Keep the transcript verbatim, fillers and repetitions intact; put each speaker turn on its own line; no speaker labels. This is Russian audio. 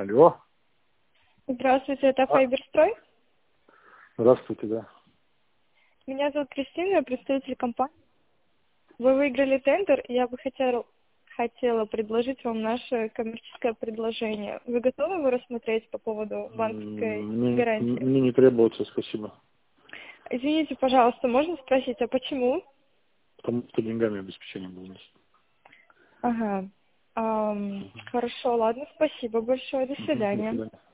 Алло.
Здравствуйте, это
А,
Файберстрой.
здравствуйте, да.
Меня зовут Кристина, я представитель компании. Вы выиграли тендер, и я бы хотела, хотела предложить вам наше коммерческое предложение. Вы готовы его рассмотреть по поводу банковской
М, Мне,
гарантии?
мне не требуется, спасибо.
Извините, пожалуйста, можно спросить, а почему?
Потому что деньгами обеспечение бизнеса.
Ага. Ам, хорошо, ладно, спасибо большое, до
Мгм, до
свидания.
свидания.